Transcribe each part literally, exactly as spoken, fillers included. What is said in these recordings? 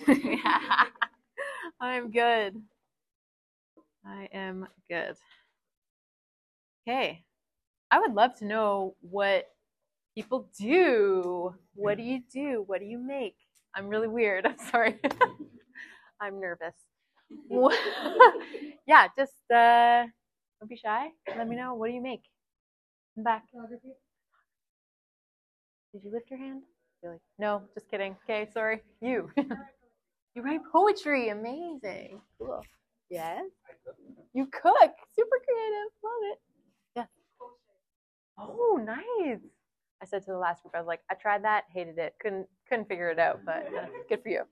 I'm good. I am good. Okay. I would love to know what people do. What do you do? What do you make? I'm really weird. I'm sorry. I'm nervous. Yeah, just uh, don't be shy. Let me know. What do you make? Come back. Did you lift your hand? You're like, no, just kidding. Okay, sorry. You. You write poetry. Amazing. Cool. Yes. You cook. Super creative. Love it. Yeah. Oh, nice. I said to the last group, I was like, I tried that, hated it, couldn't couldn't figure it out, but uh, good for you.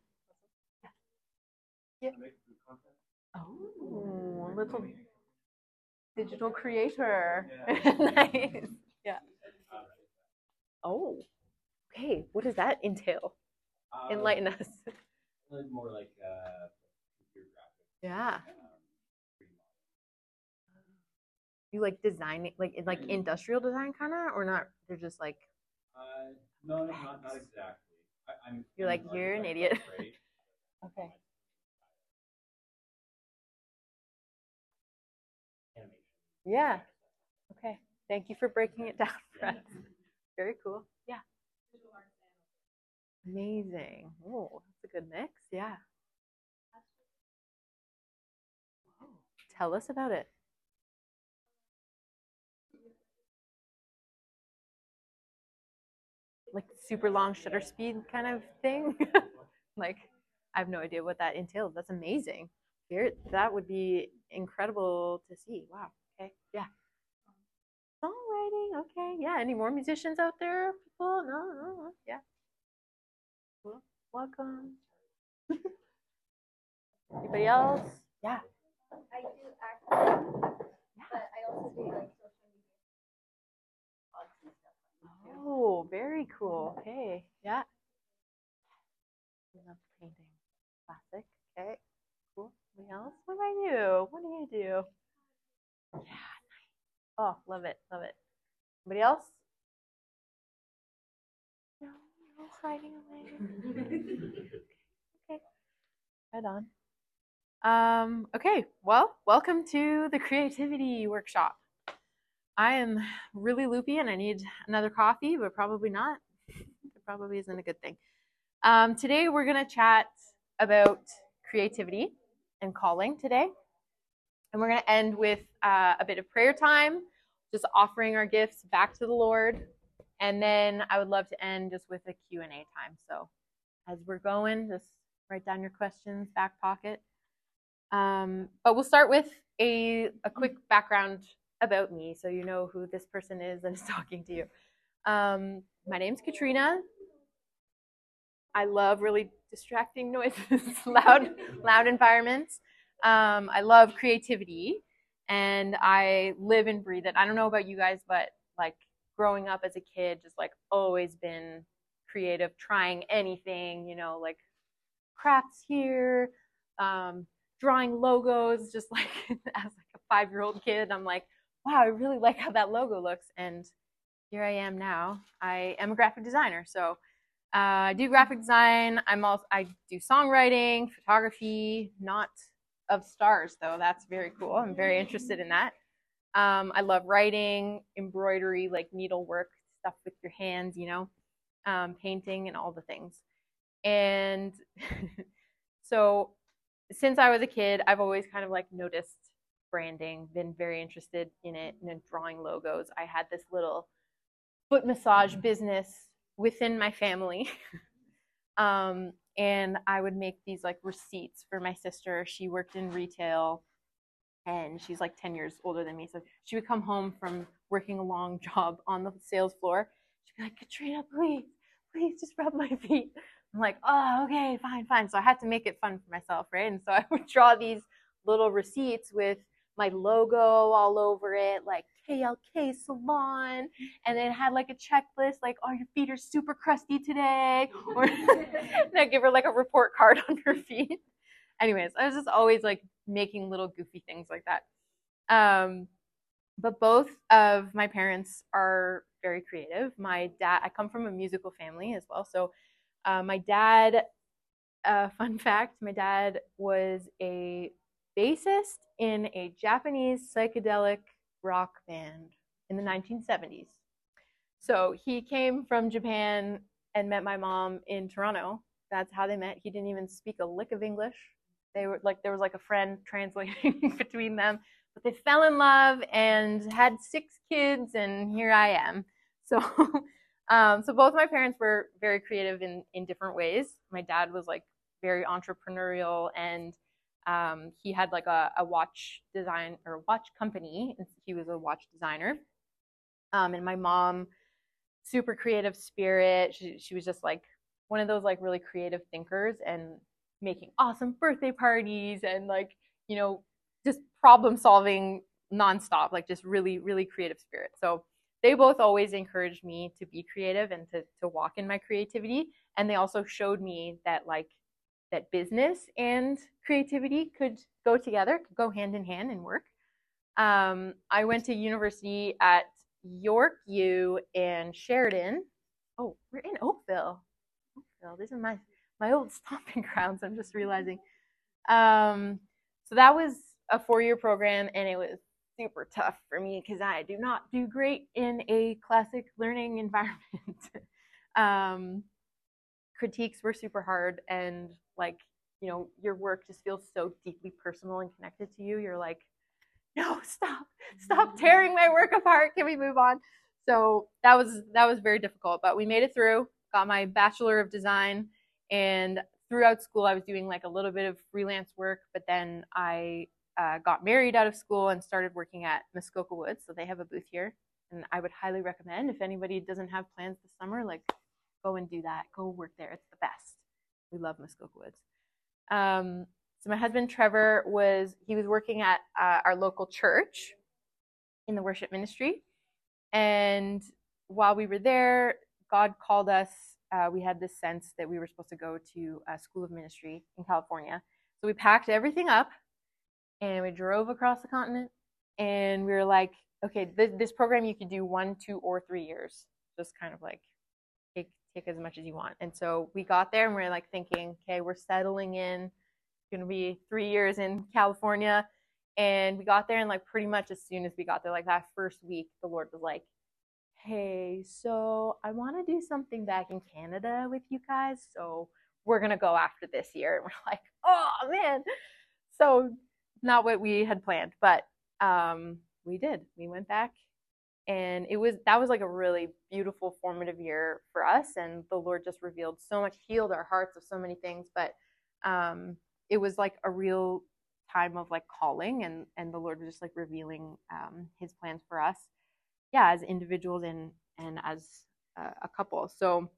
Yeah. Oh, a little digital creator. Nice. Yeah. Oh, okay. What does that entail? Enlighten us. More like uh, computer graphics. Yeah. You like designing, like like industrial design, kind of, or not? They're just like. Uh, no, no, not not exactly. I, I'm. You're like, you're an idiot. Okay. Yeah. Okay. Thank you for breaking it down for us. Very cool. Yeah. Amazing. Oh, that's a good mix. Yeah. Whoa. Tell us about it. Like super long shutter speed kind of thing. Like, I have no idea what that entails. That's amazing. Here, that would be incredible to see. Wow. Okay. Yeah. Songwriting. Okay. Yeah. Any more musicians out there? People? No. No. No. Yeah. Cool. Welcome. Anybody else? Yeah. I do acting, but I also do like social media blogs and stuff like that too. Oh, very cool. Okay. Yeah. I love painting. Classic. Okay. Cool. Anybody else? What about you? What do you do? Yeah. Oh, love it. Love it. Anybody else? No, no hiding away. Okay. Right on. Um, okay, well, welcome to the creativity workshop. I am really loopy and I need another coffee, but probably not. It probably isn't a good thing. Um, today we're going to chat about creativity and calling today. And we're going to end with uh, a bit of prayer time, just offering our gifts back to the Lord. And then I would love to end just with a Q and A time. So as we're going, just write down your questions, back pocket. Um, but we'll start with a, a quick background about me so you know who this person is that is talking to you. Um, my name's Katrina. I love really distracting noises, loud, loud environments. Um, I love creativity, and I live and breathe it. I don't know about you guys, but like growing up as a kid, just like always been creative, trying anything, you know, like crafts here, um, drawing logos, just like as like a five-year-old kid. I'm like, wow, I really like how that logo looks, and here I am now. I am a graphic designer, so uh, I do graphic design. I'm also I do songwriting, photography, not of stars though. That's very cool. I'm very interested in that. Um, I love writing, embroidery, like needlework, stuff with your hands, you know, um, painting and all the things. And so since I was a kid, I've always kind of like noticed branding, been very interested in it, and in drawing logos. I had this little foot massage business within my family. um, and I would make these like receipts for my sister. She worked in retail and she's like ten years older than me. So she would come home from working a long job on the sales floor. She'd be like, Katrina, please, please just rub my feet. I'm like, oh, okay, fine, fine. So I had to make it fun for myself, right? And so I would draw these little receipts with my logo all over it, like K L K Salon, and it had like a checklist, like, oh, your feet are super crusty today, or and I give her like a report card on her feet. Anyways, I was just always like making little goofy things like that. Um, but both of my parents are very creative. My dad, I come from a musical family as well, so uh, my dad uh, fun fact, my dad was a bassist in a Japanese psychedelic rock band in the nineteen seventies. So he came from Japan and met my mom in Toronto. That's how they met. He didn't even speak a lick of English. They were like, there was like a friend translating between them, but they fell in love and had six kids, and here I am. So, um, so both my parents were very creative in in different ways. My dad was like very entrepreneurial, and um, he had like a, a watch design or watch company. He was a watch designer, um, and my mom, super creative spirit. She she was just like one of those like really creative thinkers and making awesome birthday parties and like, you know, just problem solving nonstop, like just really, really creative spirit. So they both always encouraged me to be creative and to to walk in my creativity. And they also showed me that like that business and creativity could go together, could go hand in hand and work. Um, I went to university at York U and Sheridan. Oh, we're in Oakville. Oakville. These are my my old stomping grounds. I'm just realizing. Um, so that was a four-year program, and it was super tough for me because I do not do great in a classic learning environment. um, critiques were super hard, and like, you know, your work just feels so deeply personal and connected to you. You're like, no, stop, stop tearing my work apart. Can we move on? So that was that was very difficult, but we made it through. Got my Bachelor of Design, and throughout school I was doing like a little bit of freelance work, but then I uh, got married out of school and started working at Muskoka Woods. So they have a booth here, and I would highly recommend if anybody doesn't have plans this summer, like go and do that. Go work there. It's the best. We love Muskoka Woods. Um, so my husband Trevor was he was working at uh, our local church in the worship ministry, and while we were there, God called us. Uh, we had this sense that we were supposed to go to a school of ministry in California. So we packed everything up and we drove across the continent. And we were like, okay, this, this program you could do one, two, or three years. Just kind of like take take as much as you want. And so we got there and we we're like thinking, okay, we're settling in. It's gonna be three years in California. And we got there, and like pretty much as soon as we got there, like that first week, the Lord was like, hey, so I want to do something back in Canada with you guys. So we're going to go after this year. And we're like, oh, man. So not what we had planned, but um, we did. We went back, and it was that was like a really beautiful, formative year for us. And the Lord just revealed so much, healed our hearts of so many things. But um, it was like a real time of like calling, and and the Lord was just like revealing um, his plans for us, yeah, as individuals and and as uh, a couple. So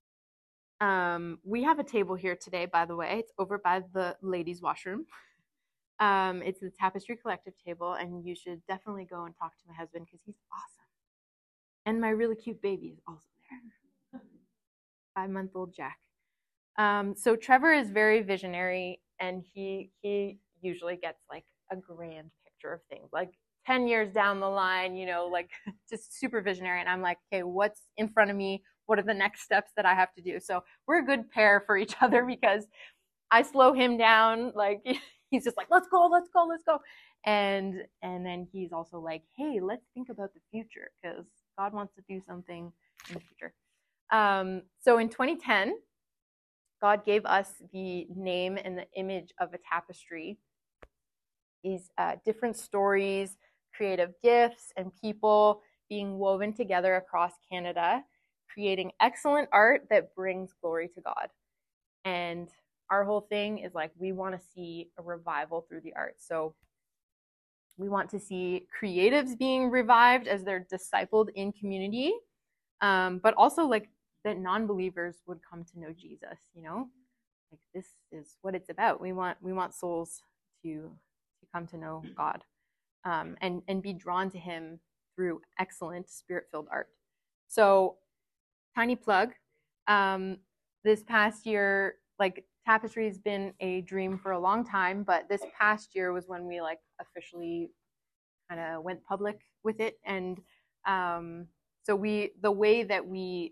um, we have a table here today, by the way. It's over by the ladies' washroom. Um, it's the Tapestry Collective table, and you should definitely go and talk to my husband because he's awesome. And my really cute baby is also there, five-month-old Jack. Um, so Trevor is very visionary, and he he usually gets like a grand picture of things, like ten years down the line, you know, like just super visionary. And I'm like, okay, what's in front of me? What are the next steps that I have to do? So we're a good pair for each other because I slow him down. Like he's just like, let's go, let's go, let's go. And and then he's also like, hey, let's think about the future because God wants to do something in the future. Um, so in twenty ten, God gave us the name and the image of a tapestry. These uh, different stories, creative gifts, and people being woven together across Canada, creating excellent art that brings glory to God. And our whole thing is like, we want to see a revival through the arts. So we want to see creatives being revived as they're discipled in community, um, but also like that non-believers would come to know Jesus, you know? Like this is what it's about. We want we want souls to to come to know God, um, and and be drawn to Him through excellent spirit-filled art. So, tiny plug. Um, this past year, like tapestry has been a dream for a long time, but this past year was when we like officially kind of went public with it, and um, so we the way that we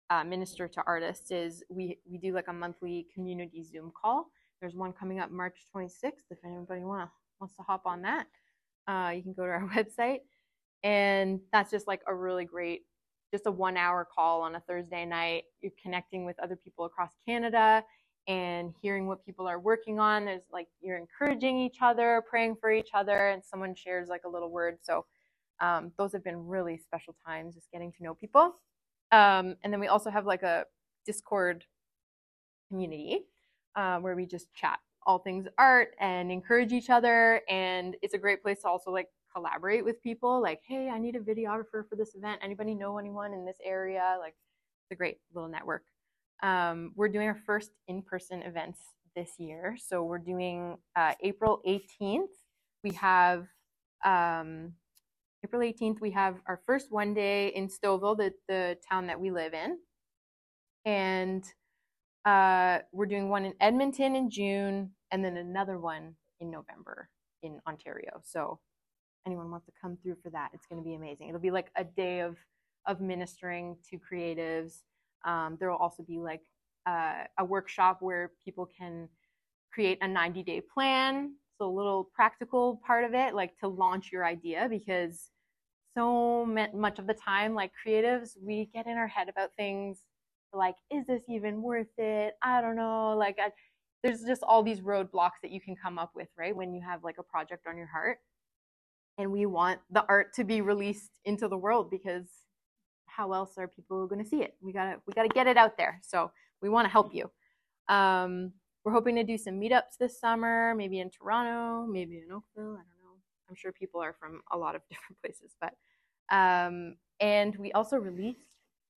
uh, minister to artists is we we do like a monthly community Zoom call. There's one coming up March twenty-sixth. If anybody wanna wants to hop on that, uh, you can go to our website, and that's just like a really great, just a one hour call on a Thursday night. You're connecting with other people across Canada and hearing what people are working on. There's like you're encouraging each other, praying for each other, and someone shares like a little word. So um, those have been really special times, just getting to know people. Um, and then we also have like a Discord community uh, where we just chat all things art and encourage each other. And it's a great place to also like collaborate with people. Like, hey, I need a videographer for this event. Anybody know anyone in this area? Like, it's a great little network. Um, we're doing our first in-person events this year. So we're doing uh, April eighteenth. We have um, April eighteenth, we have our first one day in Stouffville, the, the town that we live in. And uh, we're doing one in Edmonton in June, and then another one in November in Ontario. So anyone wants to come through for that, it's going to be amazing. It'll be like a day of, of ministering to creatives. Um, there will also be like uh, a workshop where people can create a ninety day plan. So a little practical part of it, like to launch your idea, because so much of the time, like creatives, we get in our head about things like, is this even worth it? I don't know. Like, I, there's just all these roadblocks that you can come up with, right? When you have like a project on your heart, and we want the art to be released into the world, because how else are people going to see it? We gotta, we gotta get it out there. So we want to help you. Um, we're hoping to do some meetups this summer, maybe in Toronto, maybe in Oakville. I don't know. I'm sure people are from a lot of different places, but um, and we also released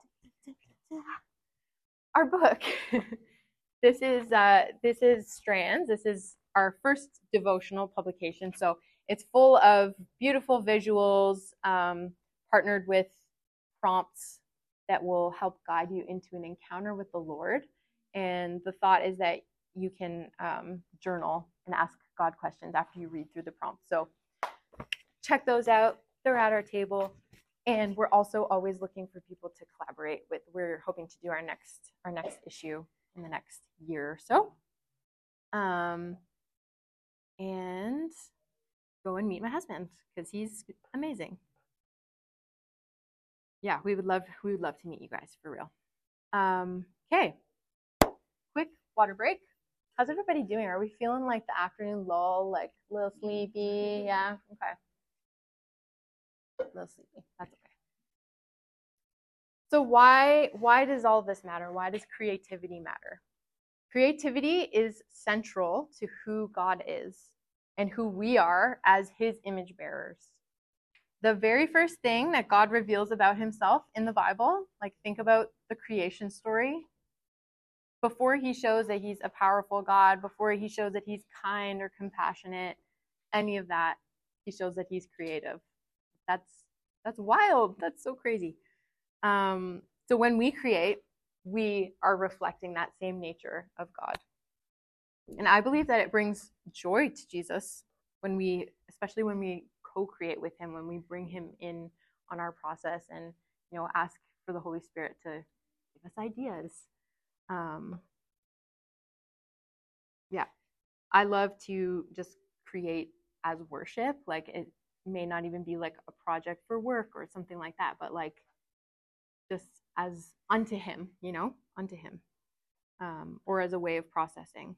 our book. This is uh, this is Strands. This is our first devotional publication. So it's full of beautiful visuals, um, partnered with prompts that will help guide you into an encounter with the Lord. And the thought is that you can um, journal and ask God questions after you read through the prompts. So check those out. They're at our table. And we're also always looking for people to collaborate with. We're hoping to do our next our next issue in the next year or so. Um, and go and meet my husband, because he's amazing. Yeah, we would love we would love to meet you guys for real. Um, okay, quick water break. How's everybody doing? Are we feeling like the afternoon lull, like a little sleepy? Yeah, okay. A little sleepy. That's okay. So why why does all this matter? Why does creativity matter? Creativity is central to who God is and who we are as his image bearers. The very first thing that God reveals about himself in the Bible, like think about the creation story, before he shows that he's a powerful God, before he shows that he's kind or compassionate, any of that, he shows that he's creative. That's that's wild. That's so crazy. Um, so when we create, we are reflecting that same nature of God. And I believe that it brings joy to Jesus when we, especially when we co-create with him, when we bring him in on our process and, you know, ask for the Holy Spirit to give us ideas. Um, yeah, I love to just create as worship. Like it may not even be like a project for work or something like that, but like just as unto him, you know, unto him, um, or as a way of processing.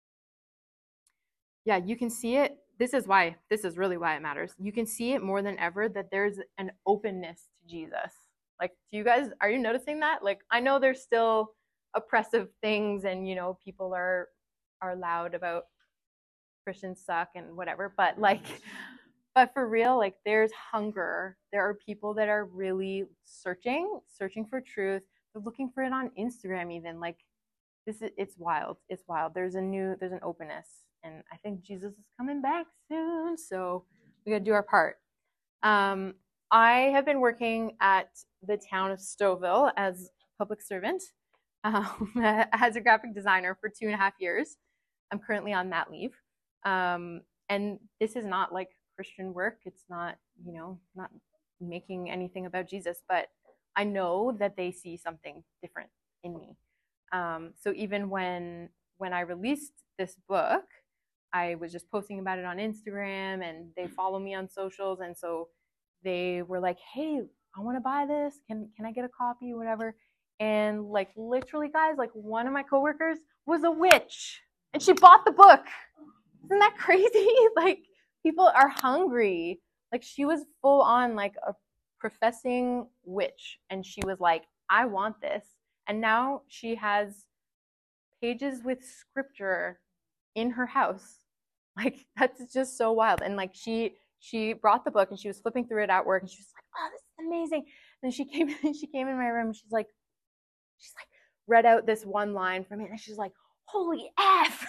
Yeah, you can see it. This is why, this is really why it matters. You can see it more than ever that there's an openness to Jesus. Like, do you guys, are you noticing that? Like, I know there's still oppressive things and, you know, people are, are loud about Christians suck and whatever, but like, but for real, like there's hunger. There are people that are really searching, searching for truth. They're looking for it on Instagram even. Like this is, it's wild. It's wild. There's a new, there's an openness. And I think Jesus is coming back soon. So we gotta do our part. Um, I have been working at the town of Stouffville as a public servant, um, as a graphic designer for two and a half years. I'm currently on mat leave. Um, and this is not like Christian work. It's not, you know, not making anything about Jesus, but I know that they see something different in me. Um, so even when when I released this book, I was just posting about it on Instagram, and they follow me on socials, and so they were like, "Hey, I want to buy this. Can can I get a copy, whatever?" And like literally, guys, like one of my coworkers was a witch, and she bought the book. Isn't that crazy? Like people are hungry. Like she was full on like a professing witch, and she was like, "I want this." And now she has pages with scripture in her house. Like that's just so wild. And like she she brought the book and she was flipping through it at work, and she was like, "Oh, this is amazing." And she came she came in my room, and she's like she's like read out this one line from it, and she's like, "Holy F."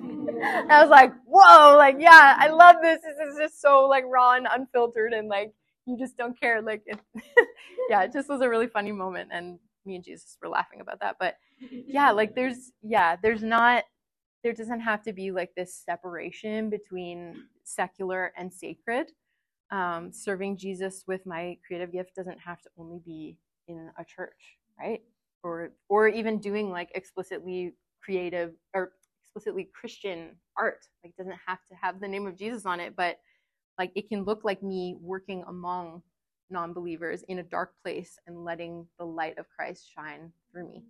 I was like, "Whoa, like yeah, I love this. This is just so like raw and unfiltered, and like you just don't care." Like it, yeah, it just was a really funny moment, and me and Jesus were laughing about that. But yeah, like there's yeah, there's not there doesn't have to be like this separation between secular and sacred. Um, serving Jesus with my creative gift doesn't have to only be in a church, right? Or or even doing like explicitly creative or explicitly Christian art. Like it doesn't have to have the name of Jesus on it, but like it can look like me working among non-believers in a dark place and letting the light of Christ shine through me.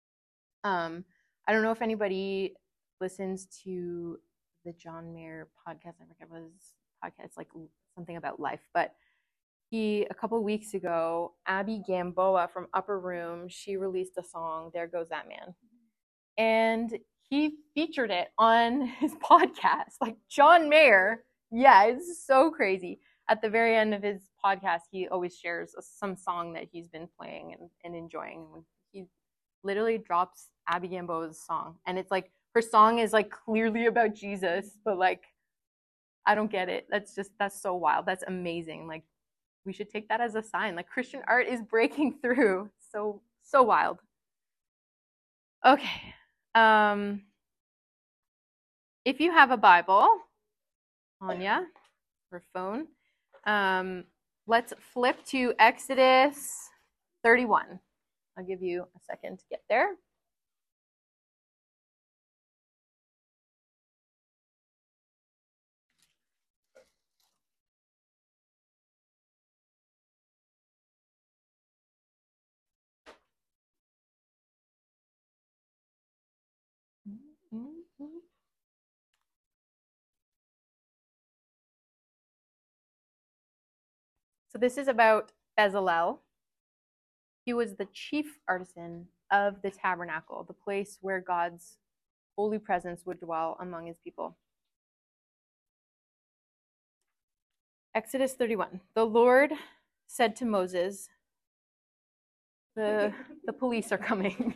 Um, I don't know if anybody listens to the John Mayer podcast. I forget what his podcast, like something about life, but he, a couple weeks ago, Abby Gamboa from Upper Room, she released a song, "There Goes That Man." And he featured it on his podcast. Like John Mayer, yeah, it's so crazy. At the very end of his podcast, he always shares some song that he's been playing and, and enjoying. He literally drops Abby Gamboa's song. And it's like, her song is like clearly about Jesus, but like, I don't get it. That's just, that's so wild. That's amazing. Like, we should take that as a sign. Like Christian art is breaking through. So, so wild. Okay. Um, if you have a Bible on ya or phone, um, let's flip to Exodus thirty-one. I'll give you a second to get there. Mm-hmm. So this is about Bezalel. He was the chief artisan of the tabernacle, the place where God's holy presence would dwell among his people. Exodus thirty-one. The Lord said to Moses, the, the police are coming.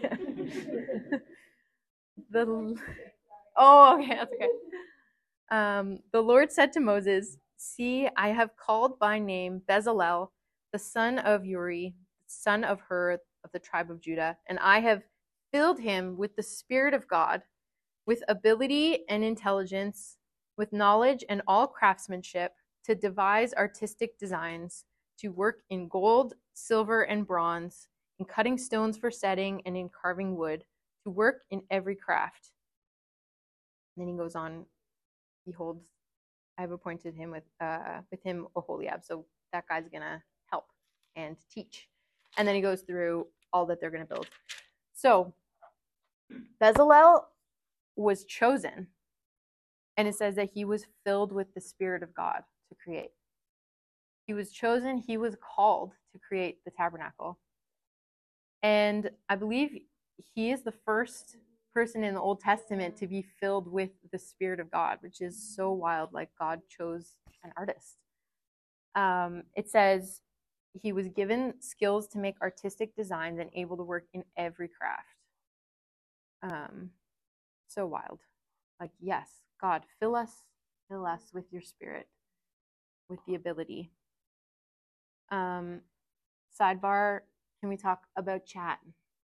the, oh, okay, that's okay. Um, the Lord said to Moses, "See, I have called by name Bezalel, the son of Uri, son of Hur, of the tribe of Judah, and I have filled him with the Spirit of God, with ability and intelligence, with knowledge and all craftsmanship, to devise artistic designs, to work in gold, silver, and bronze, in cutting stones for setting, and in carving wood, to work in every craft." And then he goes on, "Behold, I have appointed him with uh, with him Oholiab." So that guy's gonna help and teach. And then he goes through all that they're gonna build. So Bezalel was chosen, and it says that he was filled with the Spirit of God to create. He was chosen, he was called to create the tabernacle. And I believe he is the first person in the Old Testament to be filled with the Spirit of God, which is so wild. Like God chose an artist. Um, it says he was given skills to make artistic designs and able to work in every craft. Um, so wild. Like, yes, God, fill us, fill us with your Spirit, with the ability. Um, sidebar, can we talk about chat?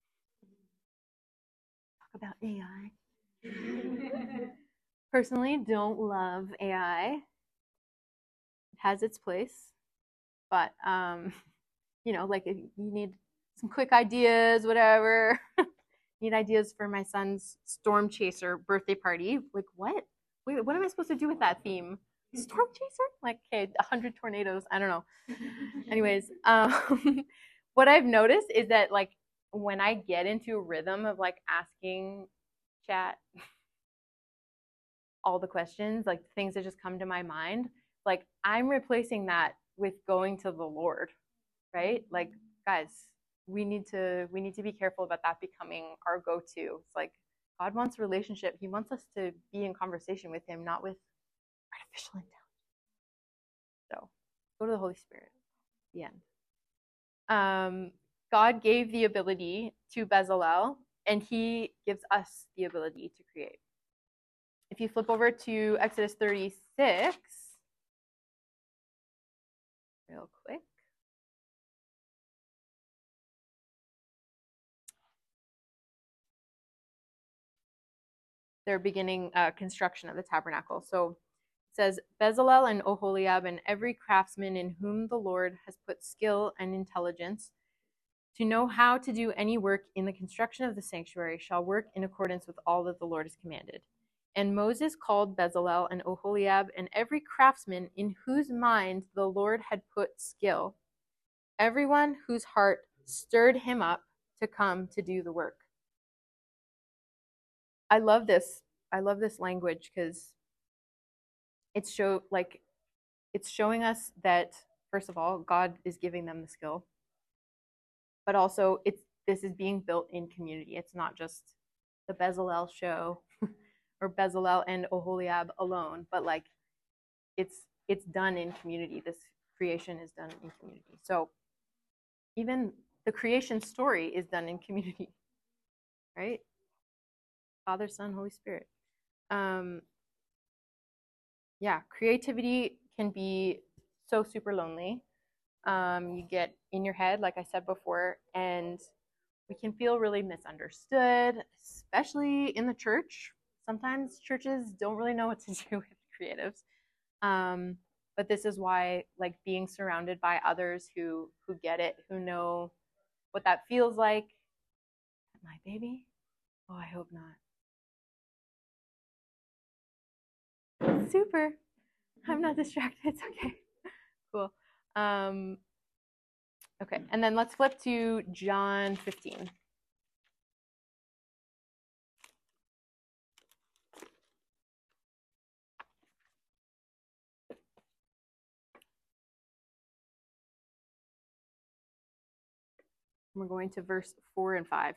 Talk about A I. Personally, don't love A I. It has its place, but um, you know, like if you need some quick ideas, whatever. Need ideas for my son's Storm Chaser birthday party. Like, what? Wait, what am I supposed to do with that theme? Storm Chaser? Like, okay, a hundred tornadoes. I don't know. Anyways, um, what I've noticed is that, like, when I get into a rhythm of, like, asking chat all the questions, like, things that just come to my mind, like, I'm replacing that with going to the Lord, right? Like, guys, we need to we need to be careful about that becoming our go-to. It's like God wants a relationship. He wants us to be in conversation with him, not with artificial intelligence. So go to the Holy Spirit. The end. Um, God gave the ability to Bezalel, and he gives us the ability to create. If you flip over to Exodus thirty-six, real quick. They're beginning uh, construction of the tabernacle. So it says, Bezalel and Oholiab and every craftsman in whom the Lord has put skill and intelligence to know how to do any work in the construction of the sanctuary shall work in accordance with all that the Lord has commanded. And Moses called Bezalel and Oholiab and every craftsman in whose mind the Lord had put skill, everyone whose heart stirred him up to come to do the work. I love this. I love this language because it's show like it's showing us that, first of all, God is giving them the skill, but also it's this is being built in community. It's not just the Bezalel show or Bezalel and Oholiab alone, but like it's it's done in community. This creation is done in community. So even the creation story is done in community, right? Father, Son, Holy Spirit. Um, yeah, creativity can be so super lonely. Um, you get in your head, like I said before, and we can feel really misunderstood, especially in the church. Sometimes churches don't really know what to do with creatives. Um, but this is why, like, being surrounded by others who who get it, who know what that feels like. My baby? Oh, I hope not. Super. I'm not distracted. It's okay. Cool. Um, okay, and then let's flip to John fifteen. We're going to verse four and five.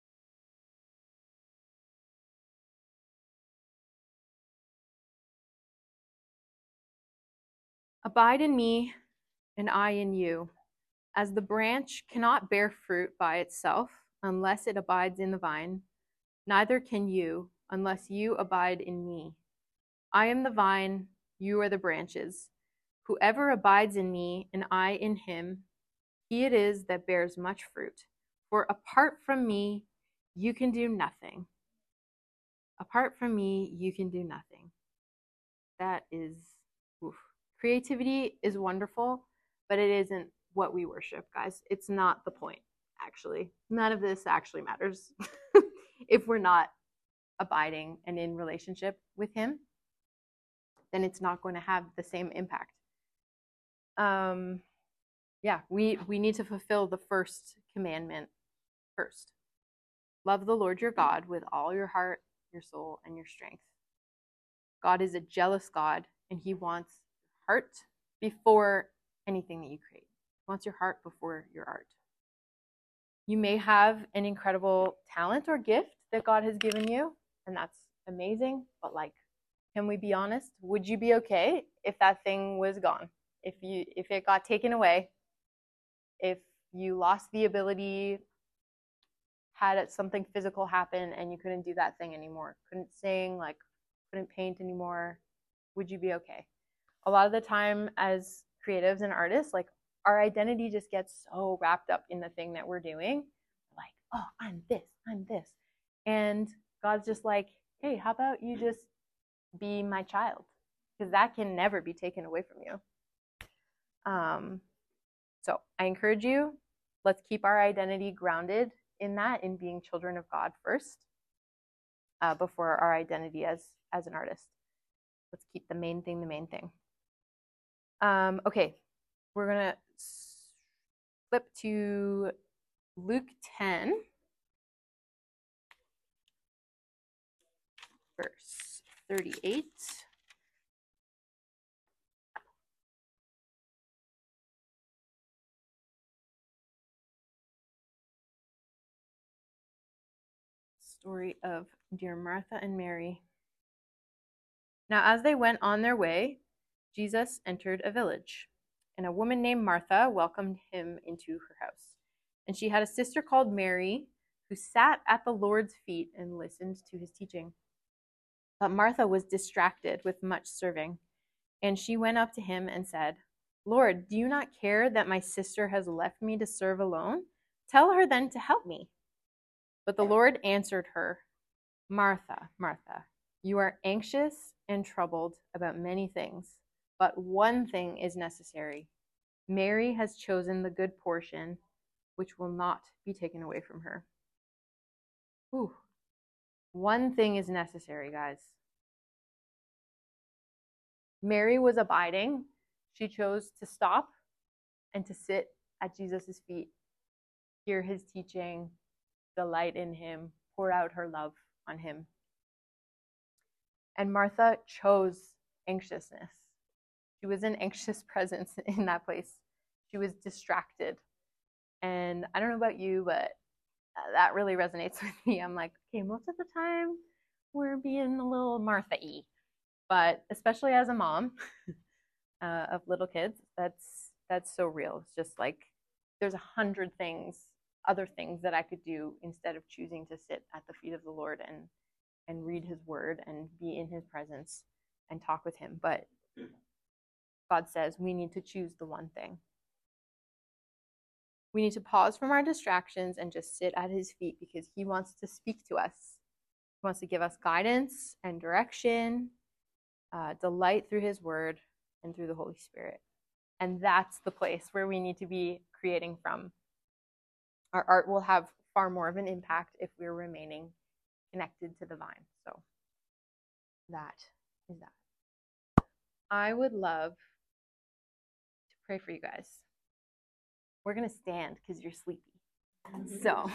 Abide in me, and I in you. As the branch cannot bear fruit by itself unless it abides in the vine, neither can you unless you abide in me. I am the vine, you are the branches. Whoever abides in me, and I in him, he it is that bears much fruit. For apart from me, you can do nothing. Apart from me, you can do nothing. That is, oof. Creativity is wonderful, but it isn't what we worship, guys. It's not the point, actually. None of this actually matters if we're not abiding and in relationship with him. Then it's not going to have the same impact. Um, yeah, we, we need to fulfill the first commandment first. Love the Lord your God with all your heart, your soul, and your strength. God is a jealous God, and he wants heart before anything that you create. He wants your heart before your art. You may have an incredible talent or gift that God has given you, and that's amazing, but like, can we be honest? Would you be okay if that thing was gone? If you if it got taken away, if you lost the ability, had something physical happen and you couldn't do that thing anymore, couldn't sing, like couldn't paint anymore, would you be okay? A lot of the time as creatives and artists, like our identity just gets so wrapped up in the thing that we're doing. Like, oh, I'm this, I'm this. And God's just like, hey, how about you just be my child? Because that can never be taken away from you. Um, so I encourage you, let's keep our identity grounded in that, in being children of God first, uh, before our identity as as an artist. Let's keep the main thing the main thing. Um, okay, we're gonna flip to Luke ten, verse thirty-eight. Story of dear Martha and Mary. Now, as they went on their way, Jesus entered a village, and a woman named Martha welcomed him into her house. And she had a sister called Mary, who sat at the Lord's feet and listened to his teaching. But Martha was distracted with much serving, and she went up to him and said, "Lord, do you not care that my sister has left me to serve alone? Tell her then to help me." But the Lord answered her, "Martha, Martha, you are anxious and troubled about many things, but one thing is necessary. Mary has chosen the good portion, which will not be taken away from her." Whew. One thing is necessary, guys. Mary was abiding. She chose to stop and to sit at Jesus' feet, hear his teaching, delight in him, pour out her love on him. And Martha chose anxiousness. She was an anxious presence in that place. She was distracted. And I don't know about you, but that really resonates with me. I'm like, okay, most of the time we're being a little Martha-y. But especially as a mom uh, of little kids, that's that's so real. It's just like there's a hundred things, other things that I could do instead of choosing to sit at the feet of the Lord and and read his word and be in his presence and talk with him. But God says we need to choose the one thing. We need to pause from our distractions and just sit at his feet, because he wants to speak to us. He wants to give us guidance and direction, uh, delight through his word and through the Holy Spirit. And that's the place where we need to be creating from. Our art will have far more of an impact if we're remaining connected to the vine. So that is that. I would love to pray for you guys. We're going to stand because you're sleepy. So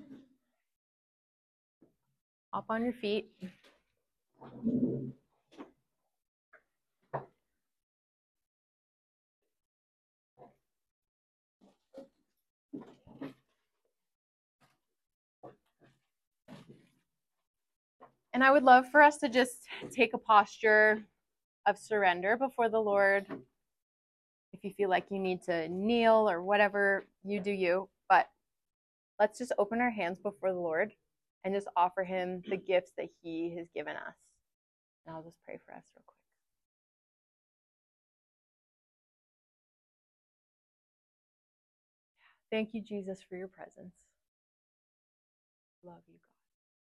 hop on your feet. And I would love for us to just take a posture of surrender before the Lord. If you feel like you need to kneel or whatever, you do you. But let's just open our hands before the Lord and just offer him the gifts that he has given us. And I'll just pray for us real quick. Thank you, Jesus, for your presence. Love you, God.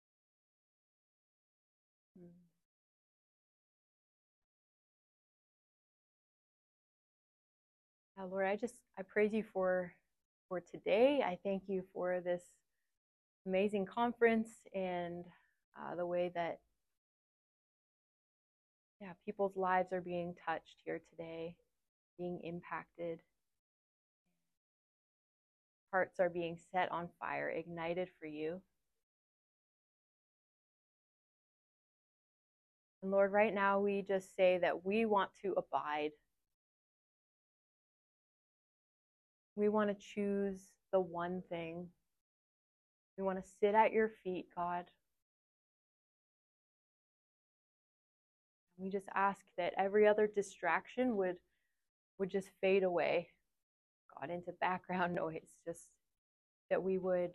Uh, Lord, I just, I praise you for, for today. I thank you for this amazing conference and uh, the way that, yeah, people's lives are being touched here today, being impacted. Hearts are being set on fire, ignited for you. And Lord, right now we just say that we want to abide. We want to choose the one thing. We want to sit at your feet, God. We just ask that every other distraction would, would just fade away, God, into background noise. Just that we would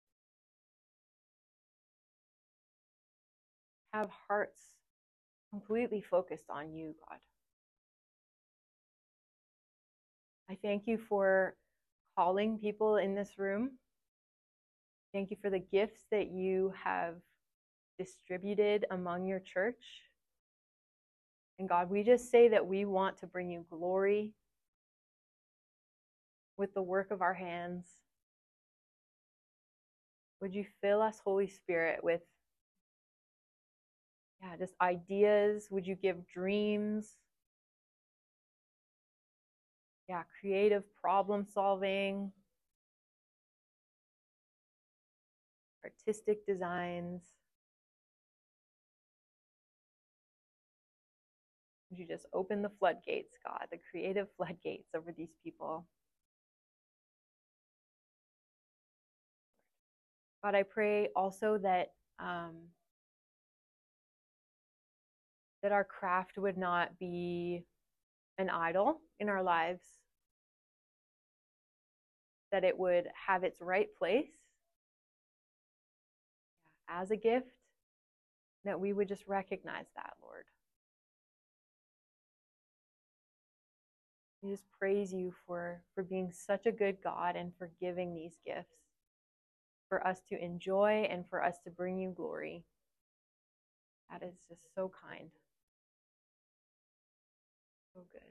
have hearts completely focused on you, God. I thank you for calling people in this room. Thank you for the gifts that you have distributed among your church. And God, we just say that we want to bring you glory with the work of our hands. Would you fill us, Holy Spirit, with, yeah, just ideas? Would you give dreams? Yeah, creative problem solving, artistic designs. Would you just open the floodgates, God, the creative floodgates over these people? God, I pray also that um, that our craft would not be an idol in our lives, that it would have its right place as a gift, that we would just recognize that, Lord. We just praise you for, for being such a good God and for giving these gifts for us to enjoy and for us to bring you glory. That is just so kind. So good.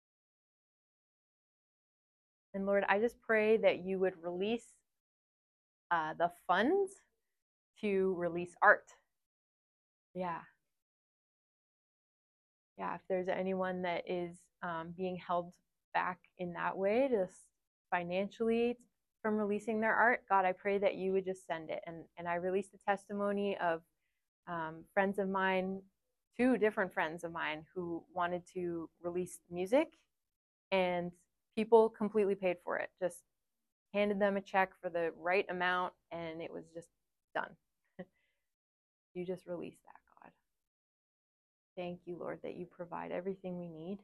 And Lord, I just pray that you would release uh, the funds to release art. Yeah. Yeah, if there's anyone that is um, being held back in that way, just financially from releasing their art, God, I pray that you would just send it. And, and I release the testimony of um, friends of mine, two different friends of mine who wanted to release music, and people completely paid for it. Just handed them a check for the right amount, and it was just done. You just release that, God. Thank you, Lord, that you provide everything we need.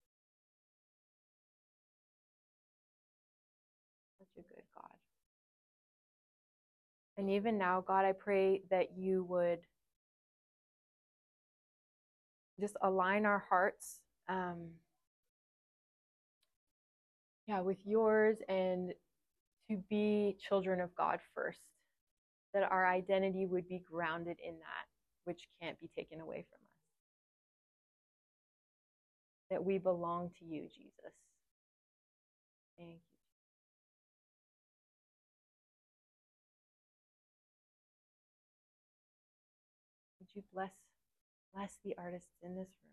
Such a good God. And even now, God, I pray that you would just align our hearts, um, yeah, with yours, and to be children of God first. That our identity would be grounded in that which can't be taken away from us. That we belong to you, Jesus. Thank you. Would you bless, bless the artists in this room?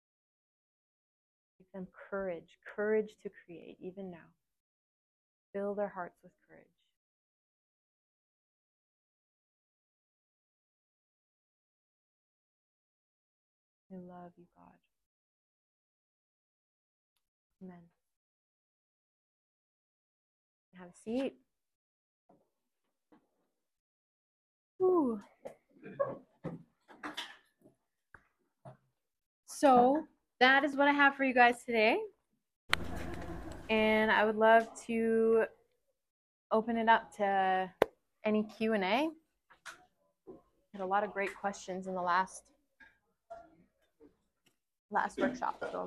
Give them courage, courage to create, even now. Fill their hearts with courage. We love you, God. Amen. Have a seat. Ooh. So that is what I have for you guys today. And I would love to open it up to any Q and A. Had a lot of great questions in the last last workshop, so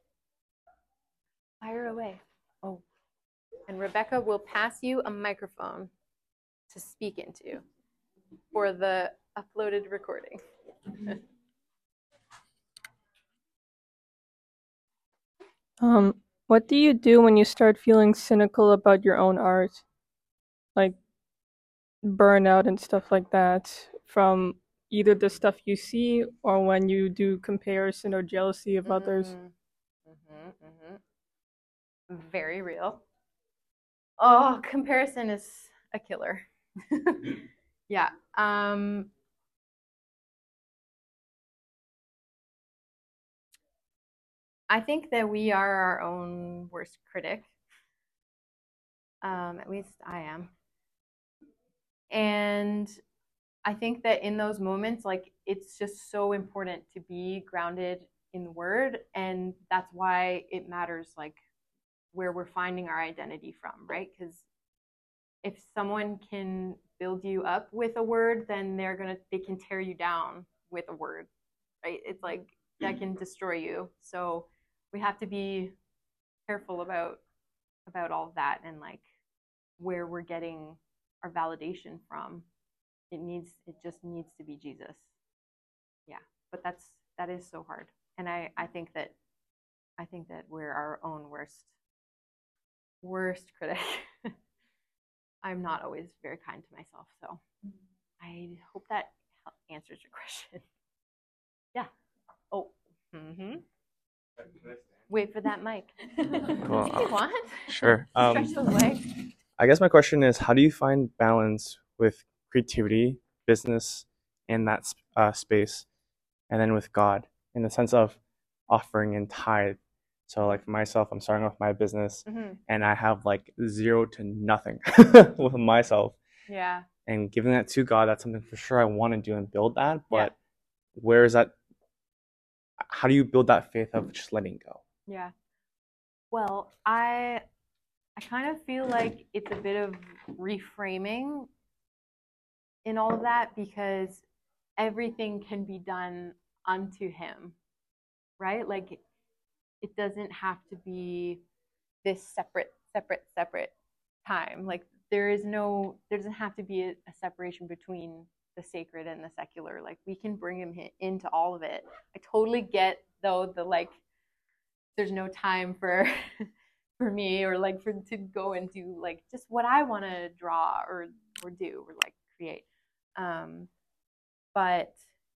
fire away. Oh, and Rebecca will pass you a microphone to speak into for the uploaded recording. um, what do you do when you start feeling cynical about your own art? Like burnout and stuff like that from either the stuff you see or when you do comparison or jealousy of others? Mm-hmm, mm-hmm. Very real. Oh, comparison is a killer. Yeah. Um, I think that we are our own worst critic. Um, at least I am. And I think that in those moments, like, it's just so important to be grounded in the word. And that's why it matters, like, where we're finding our identity from, right? Because if someone can build you up with a word, then they're gonna they can tear you down with a word, right? It's like that can destroy you. So we have to be careful about about all of that, and like where we're getting our validation from. It needs it just needs to be Jesus. Yeah, but that's that is so hard. And I I think that I think that we're our own worst worst critic. I'm not always very kind to myself. So I hope that hel- answers your question. Yeah. Oh. Mm-hmm. Wait for that mic. Well, If you want. Sure. Um, Stretch those legs. I guess my question is, how do you find balance with creativity, business, in that s- uh, space, and then with God, in the sense of offering and tithe? So, like for myself, I'm starting off my business, Mm-hmm. and I have like zero to nothing with myself, Yeah. and giving that to God, that's something for sure I want to do and build that. Yeah. But where is that? How do you build that faith of just letting go? Yeah. Well, I I kind of feel like it's a bit of reframing in all of that because everything can be done unto him, right? Like it doesn't have to be this separate, separate, separate time. Like there is no, there doesn't have to be a, a separation between the sacred and the secular. Like we can bring him hi- into all of it. I totally get though the like, there's no time for for me or like for to go and do like just what I want to draw or or do or like create. Um, but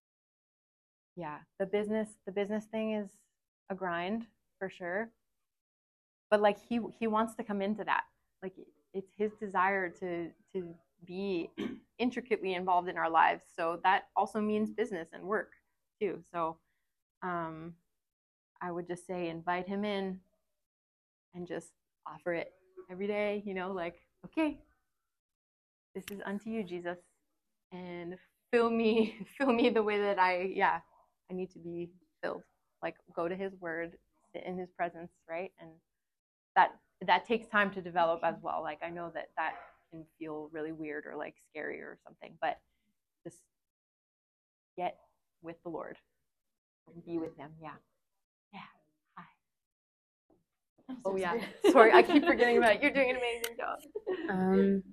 yeah, the business the business thing is a grind for sure. But like he he wants to come into that. Like it's his desire to to be intricately involved in our lives. So that also means business and work too. So um I would just say invite him in and just offer it every day, you know, like, okay, this is unto you, Jesus. And fill me, fill me the way that I, yeah, I need to be filled. Like go to his word, sit in his presence, right? And that that takes time to develop as well. Like I know that that can feel really weird or like scary or something, but just get with the Lord and be with him. Yeah. Yeah. Hi. Oh yeah. Sorry, I keep forgetting about it. You're doing an amazing job. Um,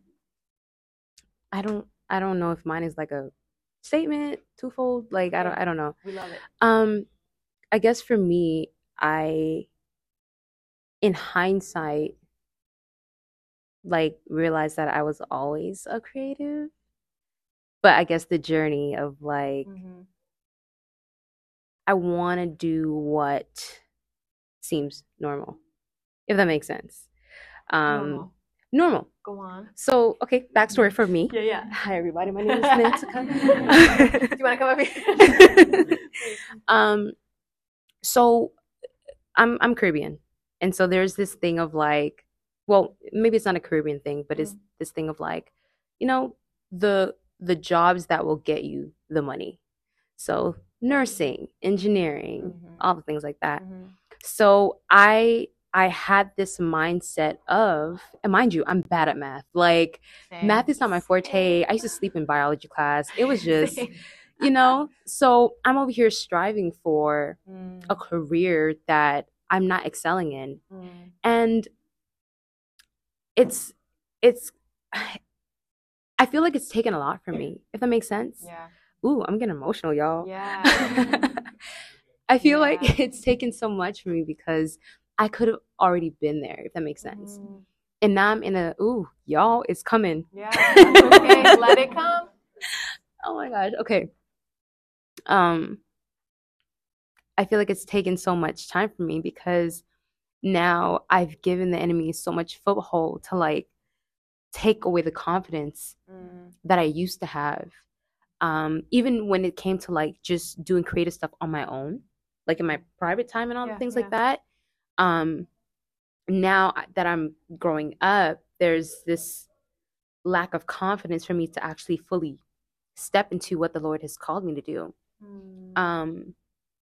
I don't I don't know if mine is like a statement, twofold. Like I don't I don't know. We love it. Um, I guess for me, I in hindsight like realized that I was always a creative. But I guess the journey of like Mm-hmm. I want to do what seems normal, if that makes sense. Um, Normal. normal. Go on. So, okay, backstory for me. Yeah, yeah. Hi, everybody. My name is Nancy. Do you want to come up here? um, so I'm I'm Caribbean, and so there's this thing of like, well, maybe it's not a Caribbean thing, but it's Mm. this thing of like, you know, the the jobs that will get you the money. So nursing, engineering, Mhm. all the things like that. Mhm. So I I had this mindset of, and mind you, I'm bad at math. Like Same. math is not my forte. I used to sleep in biology class. It was just, Same. you know. So I'm over here striving for Mm. a career that I'm not excelling in, Mm. and it's it's. I feel like it's taken a lot from me, if that makes sense. Yeah. Ooh, I'm getting emotional, y'all. Yeah. I feel Yeah. like it's taken so much from me because I could have already been there, if that makes sense. Mm. And now I'm in a, ooh, y'all, it's coming. Yeah. That's okay. Let it come. Oh my gosh. Okay. Um, I feel like it's taken so much time for me because now I've given the enemy so much foothold to like take away the confidence Mm. that I used to have. Um, even when it came to like just doing creative stuff on my own, like in my private time and all Yeah, the things yeah. like that. Um, now that I'm growing up, there's this lack of confidence for me to actually fully step into what the Lord has called me to do. Mm. Um,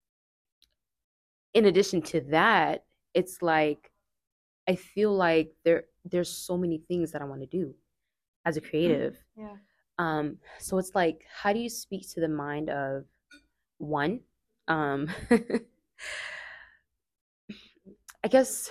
in addition to that, it's like I feel like there there's so many things that I want to do as a creative. Yeah. Um, so it's like, how do you speak to the mind of one? Um, I guess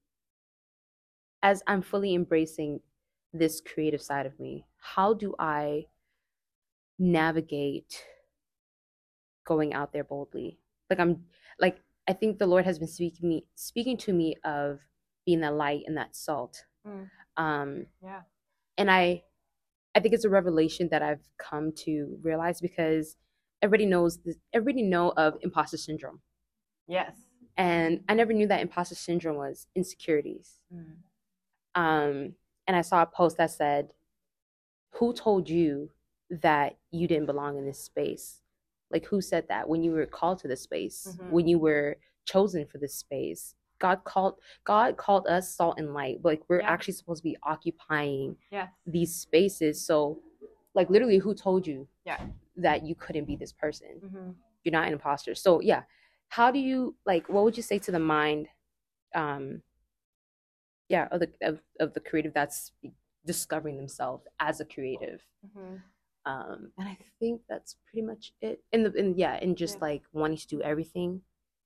as I'm fully embracing this creative side of me, how do I navigate going out there boldly? Like I'm like I think the Lord has been speaking me speaking to me of being that light and that salt. Mm. Um, Yeah. and I I think it's a revelation that I've come to realize because everybody knows this, everybody know of imposter syndrome. Yes. And I never knew that imposter syndrome was insecurities. Mm. Um, and I saw a post that said, who told you that you didn't belong in this space? Like, who said that when you were called to this space, Mhm. when you were chosen for this space? God called God called us salt and light, but like we're Yeah. actually supposed to be occupying Yes. these spaces. So, like, literally, who told you Yeah. that you couldn't be this person? Mm-hmm. You're not an imposter. So, yeah, how do you like? What would you say to the mind? Um, yeah, of the of, of the creative that's discovering themselves as a creative. Mm-hmm. Um, and I think that's pretty much it. In the in yeah, and just Yeah. like wanting to do everything,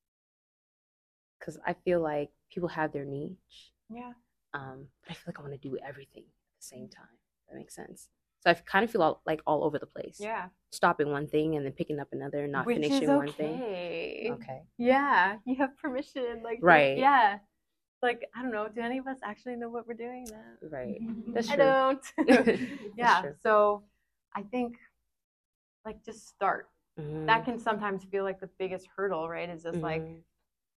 because I feel like people have their niche. Yeah. Um, but I feel like I want to do everything at the same time. That makes sense. So I kind of feel all, like all over the place. Yeah. Stopping one thing and then picking up another and not Which finishing is one thing. okay. Okay. Yeah, you have permission. Like, Right. Yeah. Like, I don't know. Do any of us actually know what we're doing? No. Right. That's I true. don't. That's Yeah. true. So I think, like, just start. Mhm. That can sometimes feel like the biggest hurdle, right? Is just like, Mhm.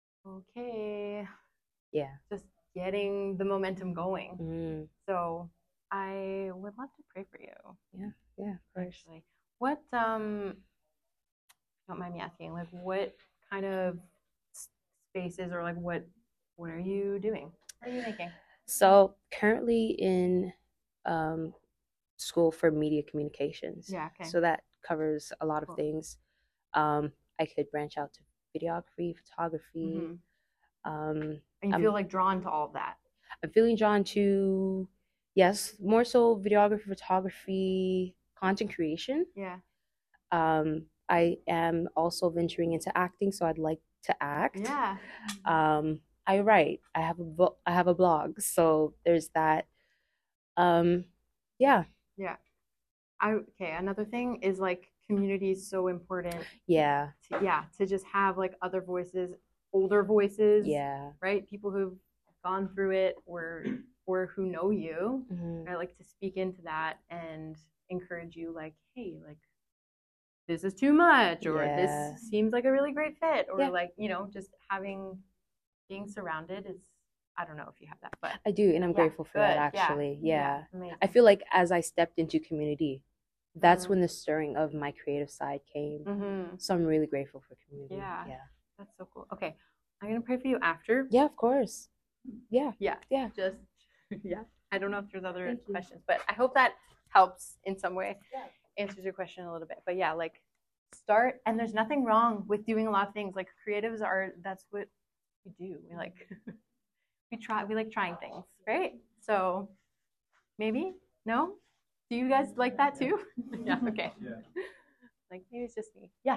okay, Yeah. just getting the momentum going. Mhm. So I would love to pray for you. Yeah. Yeah. Of course. Actually, what um, if you don't mind me asking, like, what kind of s- spaces or like what what are you doing? What are you making? So currently in um, school for media communications. Yeah. Okay. So that covers a lot of Cool. things. Um, I could branch out to videography, photography. Mhm. Um, And you I'm- feel like drawn to all of that. I'm feeling drawn to, yes, more so videography, photography, content creation. Yeah. Um, I am also venturing into acting, so I'd like to act. Yeah. Um, I write. I have a vo- I have a blog, so there's that. Um, yeah, Yeah. I okay. Another thing is like community is so important. yeah, To, yeah, to just have like other voices, older voices. yeah. Right. People who've gone through it or or who know you. Mhm. I like to speak into that and encourage you. Like, hey, like this is too much, or Yeah. this seems like a really great fit, or Yeah. like you know, just having being surrounded is. I don't know if you have that, but I do, and I'm yeah, grateful for that. good, yeah, Actually, yeah. amazing. I feel like as I stepped into community, that's Mhm. when the stirring of my creative side came. Mm-hmm. So I'm really grateful for community. Yeah. yeah, That's so cool. Okay, I'm gonna pray for you after. yeah. Of course. Yeah, Yeah, yeah. just yeah. I don't know if there's other Thank you. questions, but I hope that helps in some way. Yeah. Answers your question a little bit. But yeah, like start, and there's nothing wrong with doing a lot of things. Like creatives are, that's what we do. We like we try, we like trying things, right? So maybe no. Do you guys like that too? Yeah. Okay. Yeah. Like maybe it's just me. Yeah.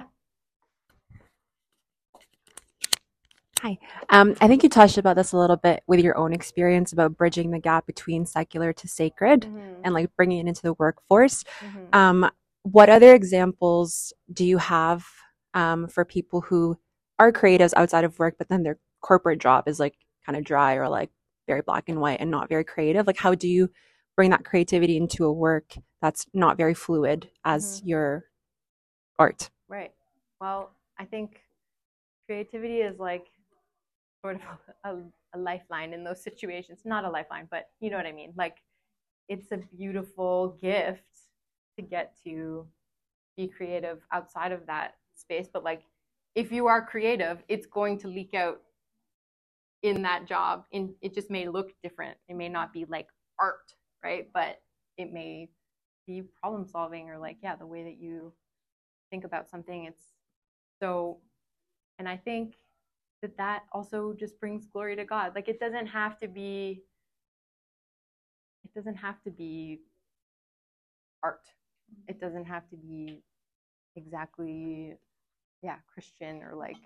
Hi. Um, I think you touched about this a little bit with your own experience about bridging the gap between secular to sacred Mhm. and like bringing it into the workforce. Mhm. Um, what other examples do you have um, for people who are creatives outside of work, but then their corporate job is like kind of dry or like very black and white and not very creative? Like, how do you bring that creativity into a work that's not very fluid as Mhm. your art? Right. Well, I think creativity is like sort of a, a lifeline in those situations. Not a lifeline, but you know what I mean. Like it's a beautiful gift to get to be creative outside of that space. But like if you are creative, it's going to leak out in that job. In it just may look different. It may not be like art, right? But it may be problem solving or like, yeah, the way that you think about something. It's so, and I think that that also just brings glory to God. Like it doesn't have to be, it doesn't have to be art. It doesn't have to be exactly, yeah, Christian or like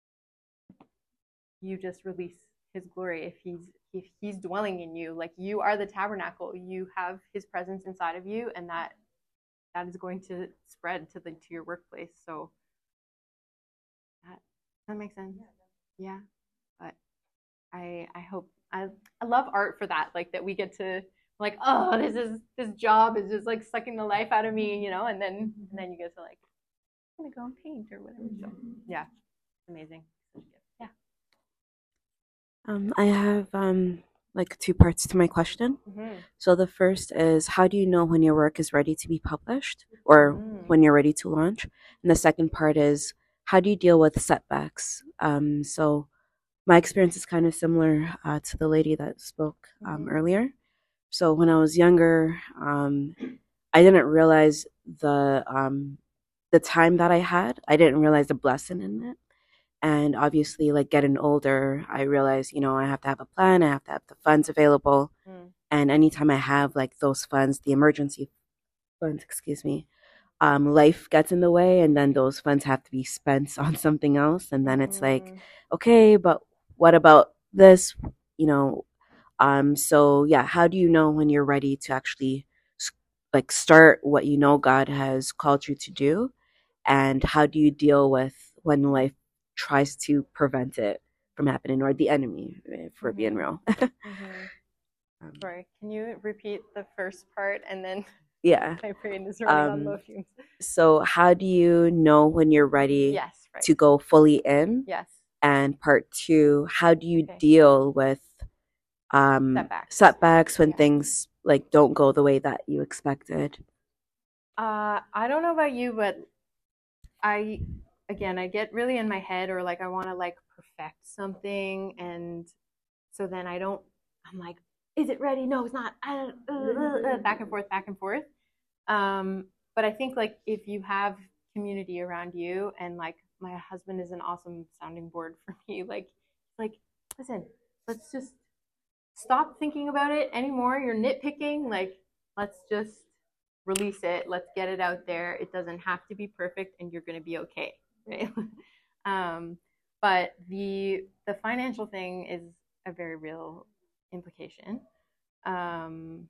you just release his glory if he's if he's dwelling in you. Like you are the tabernacle. You have his presence inside of you, and that that is going to spread to the to your workplace. So that that makes sense. Yeah. yeah. But I I hope I I love art for that. Like that we get to like, oh, this is this job is just like sucking the life out of me, you know, and then and then you get to like, I'm gonna go and paint or whatever. So yeah, amazing. Yeah. Um, I have um, like two parts to my question. Mm-hmm. So the first is, how do you know when your work is ready to be published or Mm. when you're ready to launch? And the second part is, how do you deal with setbacks? Um, so my experience is kind of similar uh, to the lady that spoke um, Mhm. earlier. So when I was younger, um, I didn't realize the um, the time that I had. I didn't realize the blessing in it. And obviously, like getting older, I realized, you know, I have to have a plan. I have to have the funds available. Mm. And anytime I have like those funds, the emergency funds, excuse me, um, life gets in the way, and then those funds have to be spent on something else. And then it's like, Mm. okay, but what about this? You know, um, so yeah, how do you know when you're ready to actually s- like start what you know God has called you to do? And how do you deal with when life tries to prevent it from happening, or the enemy, if we're being Mhm. real? Mhm. um, Sorry, can you repeat the first part and then yeah. my brain is running on Um, low fumes. so how do you know when you're ready Yes, right. to go fully in? Yes. And part two, how do you Okay. deal with um, Setbacks. setbacks when Yeah. things like don't go the way that you expected? Uh, I don't know about you, but I, again, I get really in my head, or like I want to like perfect something, and so then I don't. I'm like, is it ready? No, it's not. I don't, uh, uh, uh, back and forth, back and forth. Um, but I think like if you have community around you, and like my husband is an awesome sounding board for me. Like, like listen, let's just stop thinking about it anymore. You're nitpicking. Like, let's just release it. Let's get it out there. It doesn't have to be perfect, and you're going to be okay, right? um, but the the financial thing is a very real implication, um,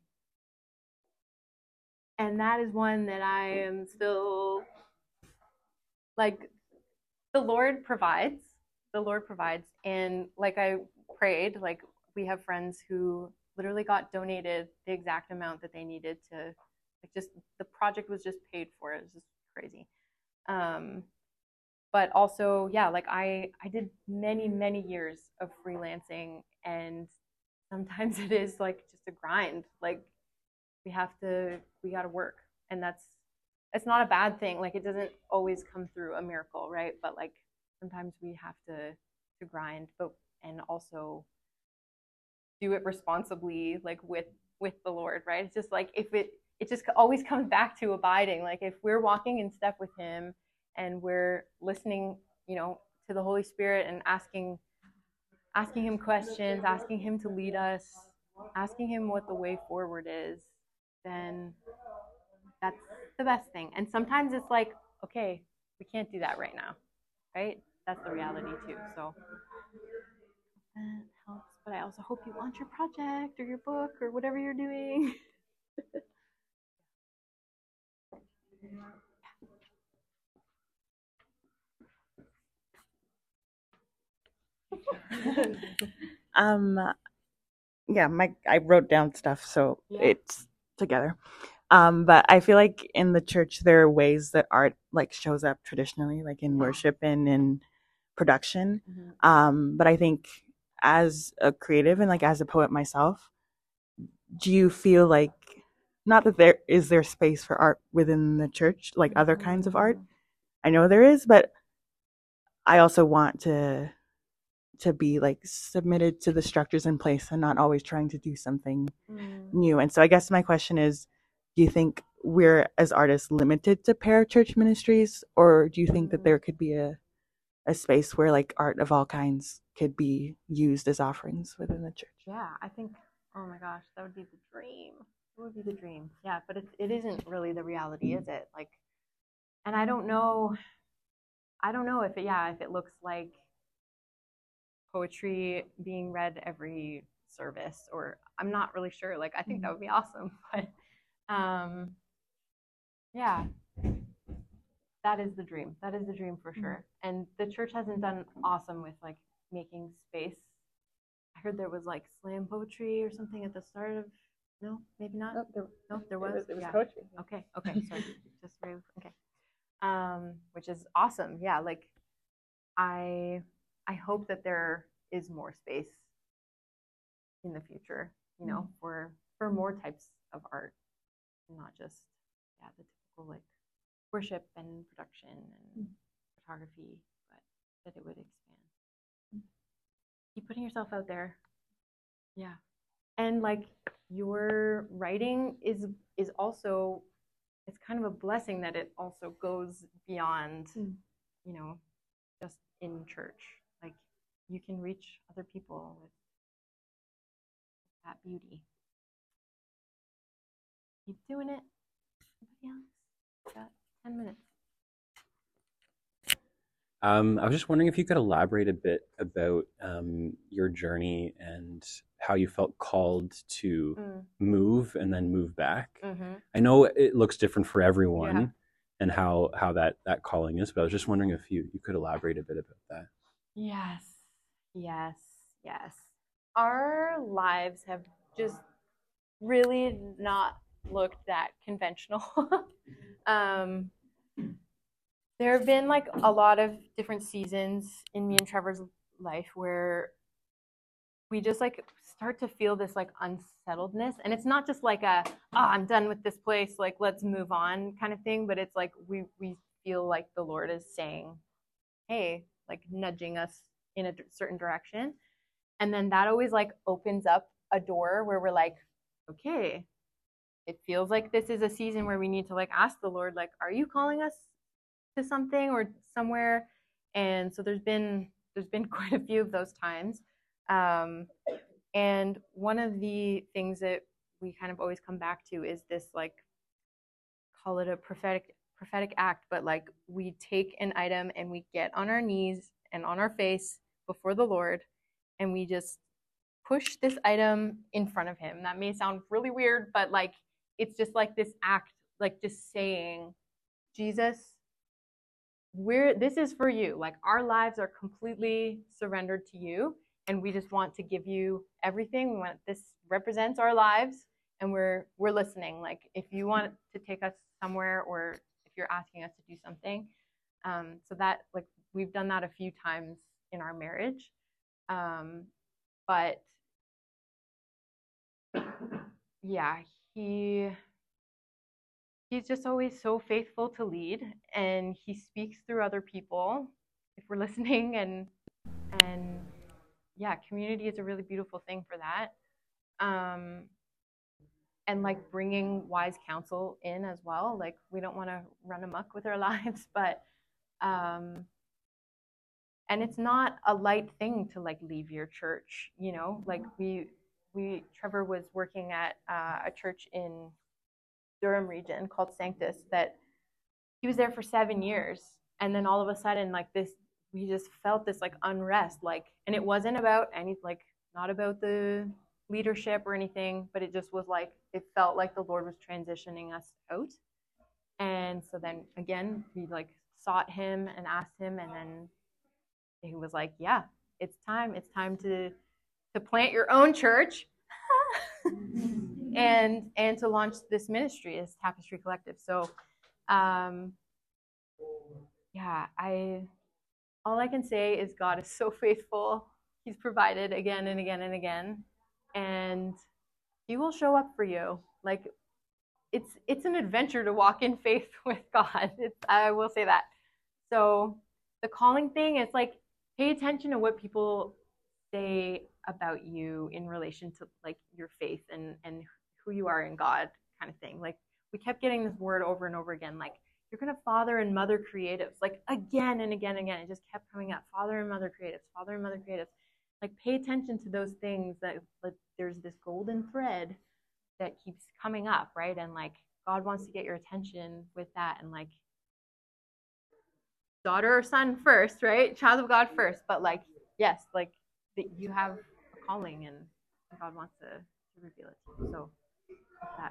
and that is one that I am still like. The Lord provides. The Lord provides, and like I prayed, like we have friends who literally got donated the exact amount that they needed to, like just the project was just paid for. It was just crazy. Um, but also, yeah, like I I did many many years of freelancing, and sometimes it is like just a grind. Like we have to we got to work, and that's it's not a bad thing. Like it doesn't always come through a miracle, right? But like sometimes we have to to grind, but and also do it responsibly, like with with the Lord, right? It's just like if it it just always comes back to abiding. Like if we're walking in step with Him and we're listening, you know, to the Holy Spirit and asking asking Him questions, asking Him to lead us, asking Him what the way forward is, then that's the best thing. And sometimes it's like, okay, we can't do that right now, right? That's the reality too. So that helps. But I also hope you launch your project or your book or whatever you're doing. um yeah, my I wrote down stuff so Yeah. it's together. Um but I feel like in the church there are ways that art like shows up traditionally, like in worship and in production. Mhm. Um but I think as a creative and like as a poet myself, do you feel like, not that there is there space for art within the church, like other kinds of art? I know there is, but I also want to to be like submitted to the structures in place and not always trying to do something Mm. new. And so I guess my question is, do you think we're as artists limited to parachurch ministries, or do you think that there could be a a space where like art of all kinds could be used as offerings within the church? Yeah, I think, oh my gosh, that would be the dream. It would be the dream. Yeah, but it, it isn't really the reality, is it? Like, and I don't know, I don't know if it, yeah, if it looks like poetry being read every service, or I'm not really sure. Like, I think that would be awesome. But um, yeah, that is the dream. That is the dream for sure. And the church hasn't done awesome with like making space. I heard there was like slam poetry or something at the start of No, maybe not. No, there, No, there it was. was, it was yeah. poetry. Okay. Okay. Sorry. Just very okay. Um, which is awesome. Yeah. Like, I I hope that there is more space in the future. You know, for for more types of art, not just yeah the typical like worship and production and photography, but that it would expand. Keep putting yourself out there. Yeah. And like your writing is is also it's kind of a blessing that it also goes beyond mm. you know just in church. Like you can reach other people with that beauty. Keep doing it. Somebody else got ten minutes. Um, I was just wondering if you could elaborate a bit about um, your journey and how you felt called to mm. move and then move back. Mm-hmm. I know it looks different for everyone yeah. and how, how that, that calling is, but I was just wondering if you, you could elaborate a bit about that. Yes, yes, yes. Our lives have just really not looked that conventional. um, There have been like a lot of different seasons in me and Trevor's life where we just like start to feel this like unsettledness. And it's not just like a, oh, I'm done with this place, like let's move on kind of thing. But it's like we, we feel like the Lord is saying, hey, like nudging us in a certain direction. And then that always like opens up a door where we're like, okay, it feels like this is a season where we need to like ask the Lord, like, are you calling us to something or somewhere? And so there's been there's been quite a few of those times, um, and one of the things that we kind of always come back to is this like call it a prophetic prophetic act, but like we take an item and we get on our knees and on our face before the Lord and we just push this item in front of him. That may sound really weird, but like it's just like this act, like just saying, Jesus, we're this is for you. Like our lives are completely surrendered to you, and we just want to give you everything. We want this represents our lives, and we're we're listening. Like if you want to take us somewhere, or if you're asking us to do something, um, so that like we've done that a few times in our marriage, um, but yeah, he. He's just always so faithful to lead, and he speaks through other people if we're listening, and and yeah, community is a really beautiful thing for that. Um, and like bringing wise counsel in as well. Like we don't want to run amok with our lives, but um, and it's not a light thing to like leave your church, you know. Like we we Trevor was working at uh, a church in Durham region called Sanctus, that he was there for seven years, and then all of a sudden like this we just felt this like unrest, like, and it wasn't about any like not about the leadership or anything, but it just was like it felt like the Lord was transitioning us out. And so then again we like sought him and asked him, and then he was like, yeah, it's time it's time to to plant your own church and and to launch this ministry as Tapestry Collective. So um yeah, I all I can say is God is so faithful. He's provided again and again and again, and he will show up for you. Like it's it's an adventure to walk in faith with God. It's, I will say that. So the calling thing, it's like pay attention to what people say about you in relation to like your faith and and who you are in God, kind of thing. Like we kept getting this word over and over again, like you're gonna father and mother creatives, like again and again and again. It just kept coming up, father and mother creatives, father and mother creatives. Like pay attention to those things, that like, there's this golden thread that keeps coming up, right? And like God wants to get your attention with that, and like daughter or son first, right? Child of God first, but like yes, like that you have a calling, and God wants to, to reveal it to you. So that.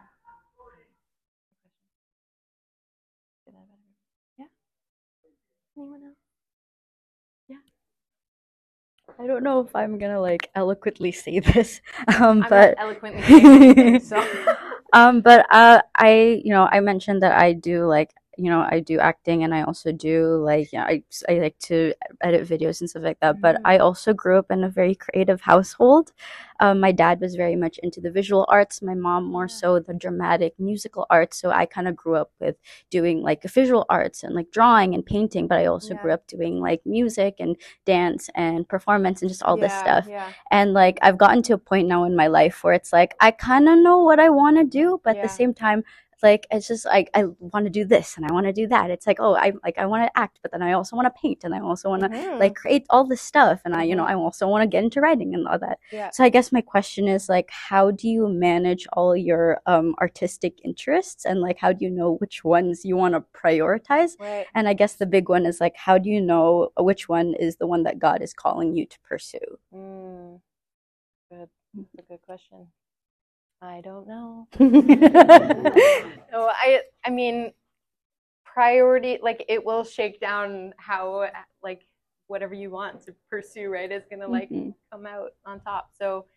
Yeah. Anyone else? Yeah. I don't know if I'm gonna like eloquently say this, um, I'm but not eloquently saying anything, so. um, but uh, I, you know, I mentioned that I do like, you know, I do acting and I also do like, yeah, I I like to edit videos and stuff like that. But I also grew up in a very creative household. Um, my dad was very much into the visual arts. My mom more so the dramatic musical arts. So I kind of grew up with doing like visual arts and like drawing and painting. But I also Yeah. grew up doing like music and dance and performance and just all this Yeah, stuff. yeah. And like I've gotten to a point now in my life where it's like I kind of know what I want to do, but at Yeah. the same time, like it's just like I want to do this and I want to do that. It's like, oh, I like I want to act, but then I also want to paint and I also want to Mhm. like create all this stuff, and I, you know, Mhm. I also want to get into writing and all that. Yeah. So I guess my question is like, how do you manage all your um artistic interests, and like how do you know which ones you want to prioritize? Right. And I guess the big one is like, how do you know which one is the one that God is calling you to pursue? Mm. Good. That's a good question. I don't know. No, I I mean, priority, like it will shake down how like whatever you want to pursue, right, is gonna like Mhm. come out on top. So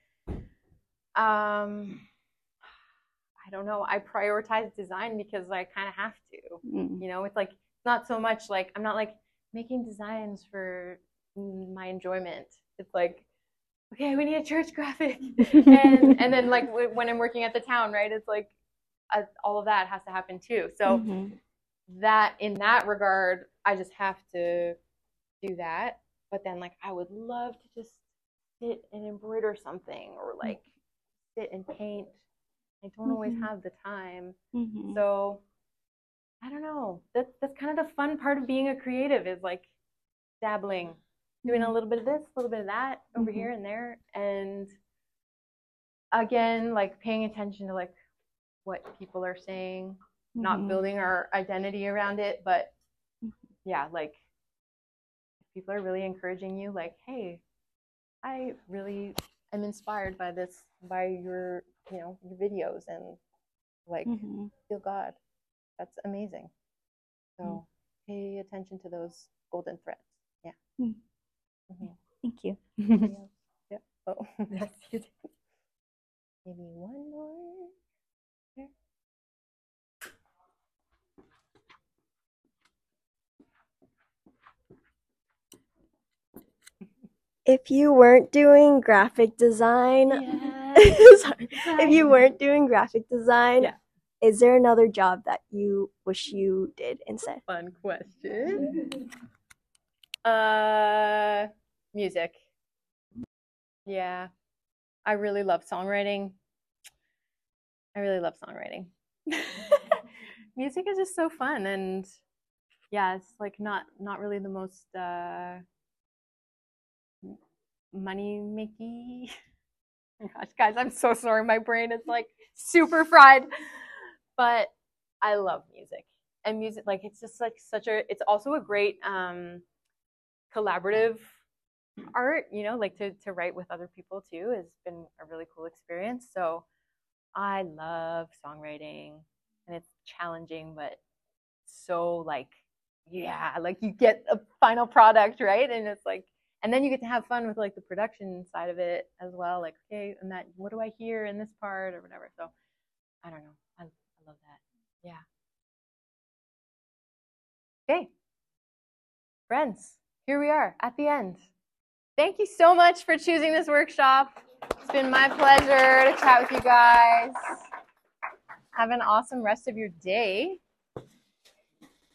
um I don't know. I prioritize design because I kind of have to. Mm. You know, it's like it's not so much like I'm not like making designs for my enjoyment. It's like, okay, we need a church graphic, and and then like w- when I'm working at the town, right? It's like uh, all of that has to happen too. So Mhm. that in that regard, I just have to do that. But then like I would love to just sit and embroider something or like sit and paint. I don't always Mhm. have the time. Mhm. So I don't know. That's that's kind of the fun part of being a creative is like dabbling, doing a little bit of this, a little bit of that over Mhm. here and there, and again, like paying attention to like what people are saying, not Mhm. building our identity around it, but yeah, like if people are really encouraging you, like, hey, I really am inspired by this, by your, you know, your videos, and like Mhm. feel God. That's amazing. So pay attention to those golden threads. Yeah. Mm. Mhm. Thank you. Anybody else? Yep. Oh, that's you. Maybe one more. Here. If you weren't doing graphic design, sorry, if you weren't doing graphic design, Yeah. is there another job that you wish you did instead? Fun question. Uh, music. Yeah, I really love songwriting. I really love songwriting. Music is just so fun, and yeah, it's like not not really the most uh, money makey. Oh gosh, guys, I'm so sorry. My brain is like super fried, but I love music, and music like it's just like such a. It's also a great um, collaborative art, you know, like to to write with other people too has been a really cool experience. So I love songwriting, and it's challenging, but so like, yeah, like you get a final product, right? And it's like, and then you get to have fun with like the production side of it as well. Like, okay, and that, what do I hear in this part or whatever? So I don't know. I, I love that. Yeah. Okay. Friends, here we are at the end. Thank you so much for choosing this workshop. It's been my pleasure to chat with you guys. Have an awesome rest of your day.